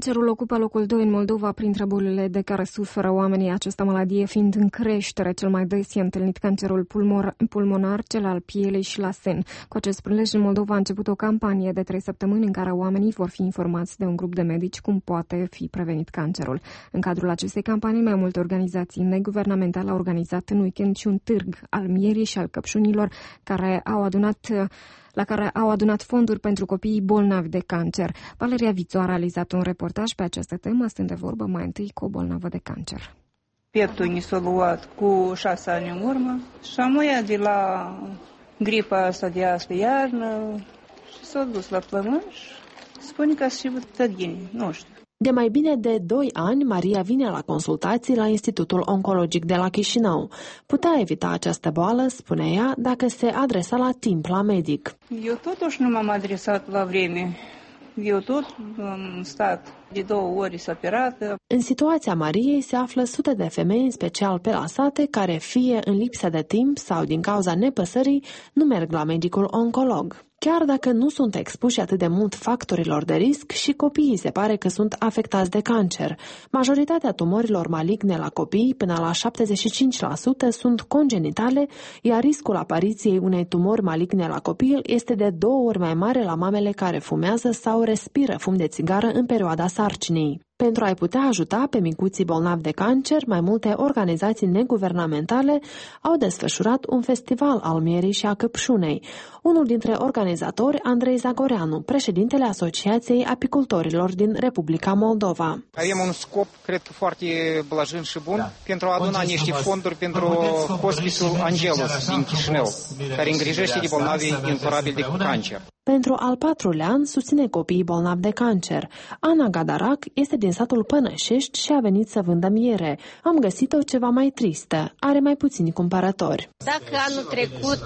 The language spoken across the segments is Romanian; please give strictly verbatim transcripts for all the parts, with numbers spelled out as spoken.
Cancerul ocupă locul doi în Moldova printre bolile de care suferă oamenii, această maladie fiind în creștere. Cel mai des e întâlnit cancerul pulmor, pulmonar, cel al pielei și la sen. Cu acest prilej, în Moldova a început o campanie de trei săptămâni în care oamenii vor fi informați de un grup de medici cum poate fi prevenit cancerul. În cadrul acestei campanii, mai multe organizații neguvernamentale au organizat în weekend și un târg al mierii și al căpșunilor care au adunat la care au adunat fonduri pentru copiii bolnavi de cancer. Valeria Vițu a realizat un reportaj pe această temă, stând de vorbă mai întâi cu o bolnavă de cancer. Pieptul ni s-a luat cu șase ani în urmă și am luat de la gripa asta de astă iarnă și s-a dus la plămâni și spune că și tădghini, nu știu. De mai bine de doi ani, Maria vine la consultații la Institutul Oncologic de la Chișinău. Putea evita această boală, spune ea, dacă se adresa la timp la medic. Eu totuși nu m-am adresat la vreme. Eu tot am stat de două ori separată. În situația Mariei se află sute de femei, în special pe la sate, care fie în lipsă de timp sau din cauza nepăsării, nu merg la medicul oncolog. Chiar dacă nu sunt expuși atât de mult factorilor de risc, și copiii se pare că sunt afectați de cancer. Majoritatea tumorilor maligne la copii, până la șaptezeci și cinci la sută, sunt congenitale, iar riscul apariției unei tumori maligne la copil este de două ori mai mare la mamele care fumează sau respiră fum de țigară în perioada sarcinii. Pentru a-i putea ajuta pe micuții bolnavi de cancer, mai multe organizații neguvernamentale au desfășurat un festival al mierii și a căpșunei. Unul dintre organizatori, Andrei Zagoreanu, președintele Asociației Apicultorilor din Republica Moldova. Avem un scop, cred că foarte blajin și bun, da. pentru a aduna niște fonduri pentru hospiciul Angelus din Chișinău, care îngrijește de bolnavi incurabili de cancer. Pentru al patrulea an susține copiii bolnavi de cancer. Ana Gadarac este din satul Pănășești și a venit să vândă miere. Am găsit-o ceva mai tristă. Are mai puțini cumpărători. Dacă anul trecut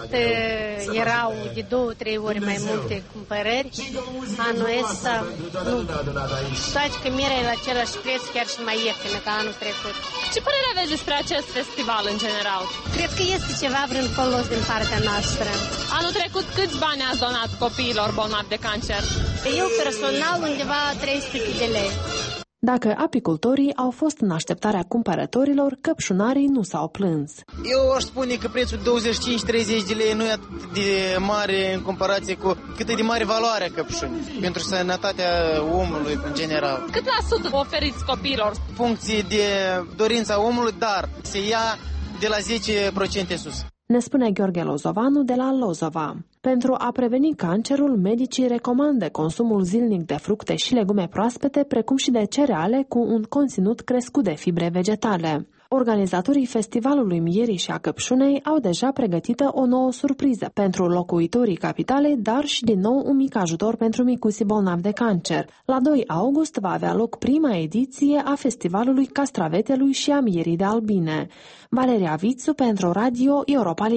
erau de două, trei ori mai multe cumpărări, anul ăsta nu. Toate că mierea e la același preț, chiar și mai ieftină ca anul trecut. Ce părere aveți despre acest festival în general? Cred că este ceva vreun folos din partea noastră. Anul trecut câți bani ați donat copiilor bolnavi de cancer? Eu personal undeva trei sute de lei. Dacă apicultorii au fost în așteptarea cumpărătorilor, căpșunarii nu s-au plâns. Eu aș spune că prețul de douăzeci și cinci treizeci de lei nu e atât de mare în comparație cu cât e de mare valoarea căpșunii pentru sănătatea omului în general. Cât la sută oferiți copiilor? Funcție de dorința omului, dar se ia de la zece la sută sus. Ne spune Gheorghe Lozovanu de la Lozova. Pentru a preveni cancerul, medicii recomandă consumul zilnic de fructe și legume proaspete, precum și de cereale cu un conținut crescut de fibre vegetale. Organizatorii Festivalului Mierii și a Căpșunei au deja pregătită o nouă surpriză pentru locuitorii capitalei, dar și din nou un mic ajutor pentru micuții bolnavi de cancer. La doi august va avea loc prima ediție a Festivalului Castravetelui și a Mierii de Albine. Valeria Vițu pentru Radio Europa.